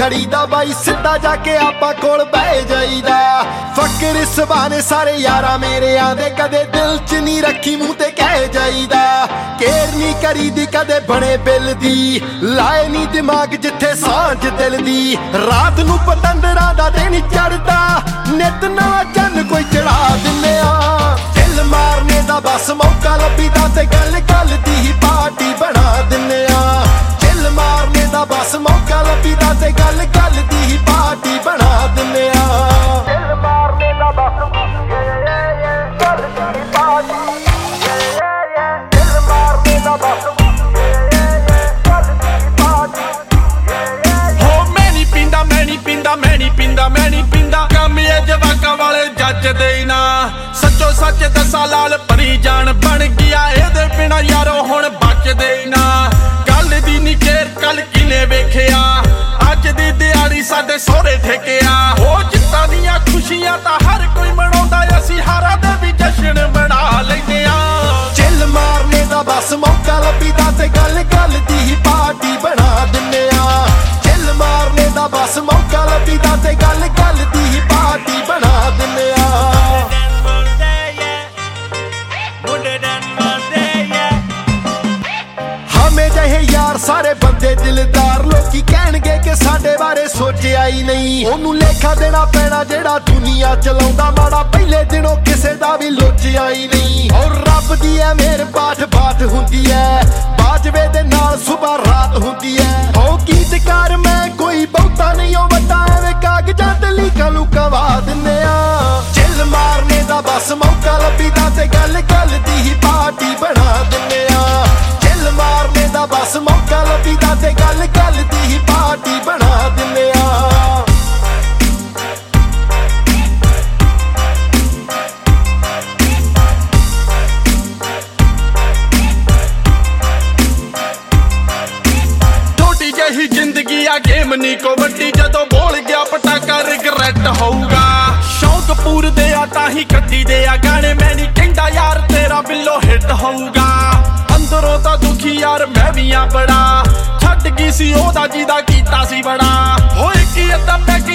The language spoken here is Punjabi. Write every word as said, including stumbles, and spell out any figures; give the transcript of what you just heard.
ਖੜੀਦਾ ਬਾਈ ਸਿੱਧਾ ਜਾ ਕੇ ਆਪਾਂ ਕੋਲ ਬਹਿ ਜਾਈਦਾ। ਫਕਰ ਇਸ ਬਹਾਨੇ ਸਾਰੇ ਯਾਰਾਂ ਮੇਰੇ ਆਂਦੇ ਕਦੇ ਦਿਲ ਚ ਨਹੀਂ ਰੱਖੀ ਮੂੰਹ ਤੇ ਕਹਿ ਜਾਈਦਾ। ਕੇਰ ਨਹੀਂ ਕਰੀਦੀ ਕਦੇ ਬਣੇ ਬਿੱਲ ਦੀ ਲਾਏ ਨਹੀਂ ਦਿਮਾਗ ਜਿੱਥੇ ਸਾਂਝ ਦਿਲ ਦੀ। ਰਾਤ ਨੂੰ ਪਤੰਦਰਾਂ ਦਾ ਦਿਨ ਚੜਦਾ ਨਿਤ ਨਵਾਂ ਚੰਨ ਕੋਈ ਚੜਾ ਦਿੰਨੇ ਆ। ਦਿਲ ਮਾਰਨੇ ਦਾ ਬਸ ਮੌਕਾ ਲੱਭੀਦਾ ਤੇ ਗੱਲ ਗੱਲ ਦੀ ਹੀ ਪਾਰਟੀ ਬਣਾ ਦਿੰਨੇ ਆ। ਦਿਲ ਮਾਰਨੇ ਦਾ ਬਸ ਮੌਕਾ ਲੱਭੀਦਾ ਤੇ ਗੱਲ ਗੱਲ ਦੀ ਹੀ ਪਾਰਟੀ ਬਣਾ ਦਿੰਨੇ ਆ। ਦਿਲ ਮਾਰਨੇ ਦਾ ਬਸ ਗੱਲ ਦੀ ਪਾਰਟੀ ਦਿਲ ਮਾਰਨੇ ਦਾ ਬਸ ਗੱਲ ਦੀ ਪਾਰਟੀ। ਹੋ ਮੈਂ ਨਹੀਂ ਪੀਂਦਾ ਮੈਂ ਨਹੀਂ ਪੀਂਦਾ ਮੈਂ ਨਹੀਂ ਪੀਂਦਾ ਮੈਂ ਨਹੀਂ ਪੀਂਦਾ ਕੰਮ ਇਹ ਜਵਾਕਾਂ ਵਾਲੇ ਜੱਜ ਦੇ ਨਾ। ਸੱਚੋ ਸੱਚ ਦੱਸਾਂ ਲਾਲ ਪਰੀ ਜਾਨ ਬਣ ਗਿਆ ਇਹਦੇ ਬਿਨਾ ਯਾਰੋ ਹੁਣ ਬਚਦੇ ਨਾ। ਕੱਲ ਦੀ ਨੀ ਖੇਰ ਕੱਲ ਕਿਨੇ ਵੇਖਿਆ ਅੱਜ ਦੀ ਦਿਹਾੜੀ ਸਾਡੇ ਸਹੁਰੇ ਠੇਕਿਆ। ਉਹ ਜਿੱਤਾਂ ਦੀਆਂ ਖੁਸ਼ੀਆਂ ਤਾਂ ਹਰ ਕੋਈ ਮਨਾਉਂਦਾ ਅਸੀਂ ਹਾਰਾਂ ਦੇ ਵੀ ਜਸ਼ਨ ਮਨਾ ਲੈਂਦੇ ਆ। ਚਿੱਲ ਮਾਰਨੇ ਦਾ ਬਸ ਮੌਕਾ ਲੱਭੀਦਾ ਤੇ ਗੱਲ ਗੱਲ ਦੀ ਹੀ ਪਾਰਟੀ ਬਣਾ ਦਿੰਨੇ ਆ। ਚਿੱਲ ਮਾਰਨੇ ਦਾ ਬਸ ਮੌਕਾ ਲੱਭੀਦਾ ਤੇ ਗੱਲ ਗੱਲ ਦੀ ਹੀ ਪਾਰਟੀ ਬਣਾ ਦਿੰਨੇ ਆ। ਹਮੇ ਜਿਹੇ ਯਾਰ ਸਾਰੇ ਬੰਦੇ ਦਿਲਦਾਰ ਲੋਕੀ ਕਹਿਣਗੇ ਕਿ ਸਾਡੇ ਬਾਰੇ ਸੋਚਿਆ ਹੀ ਨਹੀਂ। ਉਹਨੂੰ ਲੇਖਾ ਦੇਣਾ ਪੈਣਾ ਜਿਹੜਾ ਦੁਨੀਆ ਚਲਾਉਂਦਾ ਮਾੜਾ ਪਹਿਲੇ ਦਿਨੋਂ ਕਿਸੇ ਦਾ ਵੀ ਲੋਚਿਆ ਹੀ ਨਹੀਂ। ਔਰ ਰੱਬ ਦੀ ਐ ਮੇਰ ਬਾਠ ਬਾਠ ਹੁੰਦੀ ਐ ਬਾਜਵੇ ਦੇ ਨਾਲ ਸੁਬਾ ਰਾਤ ਹੁੰਦੀ ਐ। ਉਹ ਗੀਤਕਾਰ ਮੈਂ ਕੋਈ ਬਹੁਤਾ ਨਹੀਂ ਉਹ ਵੱਡਾ ਐਵੇਂ ਕਾਗਜ਼ਾਂ ਤੇ ਲੀਕਾਂ ਲੂਕਾਂ ਵਾ ਦਿੰਨੇ ਆ। ਚਿੱਲ ਮਾਰਨੇ ਦਾ ਬਸ ਮੌਕਾ ਲੱਭੀਦਾ ਤੇ ਗੱਲ ਗੱਲ ਦੀ ਹੀ ਪਾਰਟੀ ਬਣਾ ਦਿੰਨੇ ਆ। ਚਿੱਲ ਮਾਰਨੇ ਦਾ ਬਸ ਮੌਕਾ ਲੱਭੀਦਾ ਤੇ ਗੱਲ ਗੱਲ ਦੀ ਹੀ ਪਾਰਟੀ ਬਣਾ ਦਿੰਨੇ ਆ। ਛੋਟੀ ਜਿਹੀ ਜ਼ਿੰਦਗੀ ਆ ਗੇਮ ਨੀ ਕੋ ਵੱਡੀ ਜਦੋਂ ਬੋਲ ਗਿਆ ਪਟਾਕਾ ਰਿਗਰੈਟ ਹੋਊਗਾ। ਸ਼ੌਕ ਪੂਰਦੇ ਆ ਤਾਂ ਹੀ ਕੱਢੀ ਦੇ ਆ ਗਾਣੇ ਮੈਂ ਨਹੀਂ ਕਹਿੰਦਾ ਯਾਰ ਤੇਰਾ ਬਿੱਲੋ ਹਿੱਟ ਹੋਊਗਾ। ਅੰਦਰੋਂ ਤਾਂ ਦੁਖੀ ਯਾਰ ਮੈਂ ਵੀ ਆ ਬੜਾ ਛੱਡ ਗਈ ਸੀ ਉਹਦਾ ਜਿਹਦਾ ਕੀਤਾ ਸੀ ਬੜਾ। ਹੋਏ ਕੀ ਅੱਧਾ ਪੈਕ